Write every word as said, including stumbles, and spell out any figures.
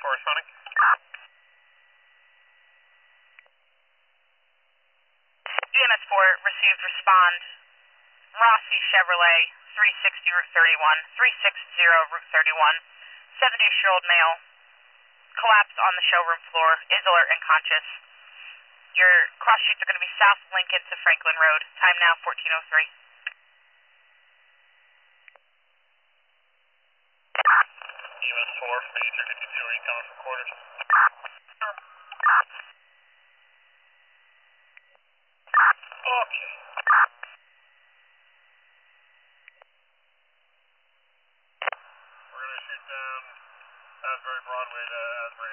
four responding. E M S four received respond. Rossi Chevrolet, three sixty Route thirty-one, three sixty Route thirty-one, seventy-ish-year-old male, collapsed on the showroom floor, is alert and conscious. Your cross streets are going to be South Lincoln to Franklin Road. Time now fourteen oh three. E M S four from eighty-three fifty-two, are you coming from quarters? Okay. We're going to shoot down Asbury Broadway to Asbury